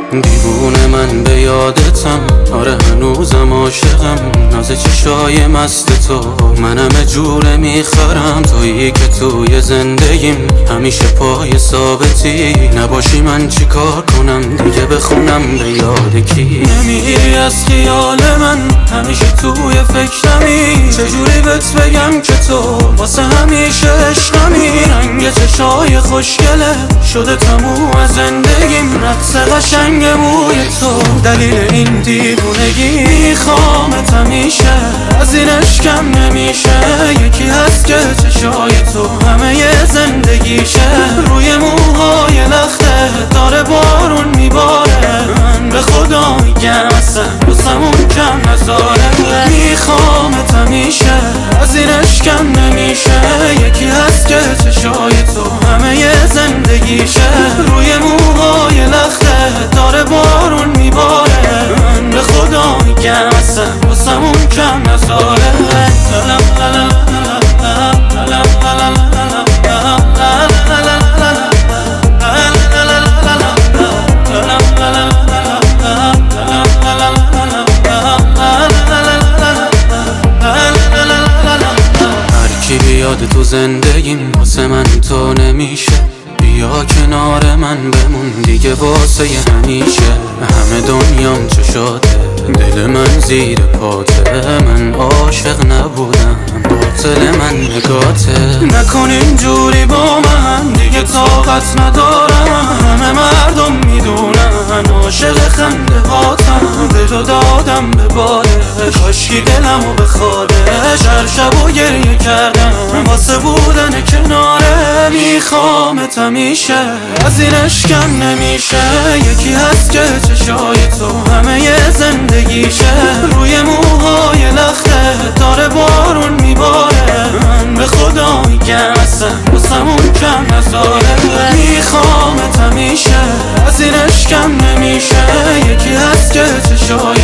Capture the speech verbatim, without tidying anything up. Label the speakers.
Speaker 1: دیوونه من به یادتم، آره هنوزم عاشقم. ناز چشای مست تو منم جوره میخرم، تویی که توی زندگیم همیشه پای ثابتی. نباشی من چی کار کنم دیگه، بخونم به یاد کی؟ نمیری از خیال من، همیشه توی فکرمی. چجوری بهت بگم که تو واسه همیشه عشقمی؟ رنگ چشای خوشگله شده تموم از زندگیم، رقص قشنگ موی تو دلیل این دیوونگی. میخوامت همیشه، از این عشقم نمیشه. یکی هست که چشای تو همه زندگیشه، روی موهای لخته داره بارون میباره. من به خدا میگم اصلا بسمون کم نزاره. میخوامت همیشه، از این عشقم نمیشه. یکی هست که چشای تو همه زندگیشه، روی موهای لخته داره بارون میباره. من به خدا میگم اصلا بسمون کم نزاره. بیاد تو زندگیم واسه من تو نمیشه، بیا کنار من بمون دیگه واسه همیشه. همه دنیام چشاته، دل من زیر پاته. من عاشق نبودم، باطل من نگاته. نکن اینجوری با من دیگه، طاقت ندارم. همه مردم میدونن عاشق خنده هاتم. دلو دادم به باده، کاشکی دلمو بخوادش. هر شب و گریه کردم واسه بودن کناره. میخوامت همیشه، از این عشقم نمیشه. یکی هست که چشای تو همه زندگیشه، روی موهای لخته داره بارون میباره. من به خدا میگم اصلا بسمون کم نزاره. میخوامت همیشه، از این عشقم نمیشه. یکی هست که چشای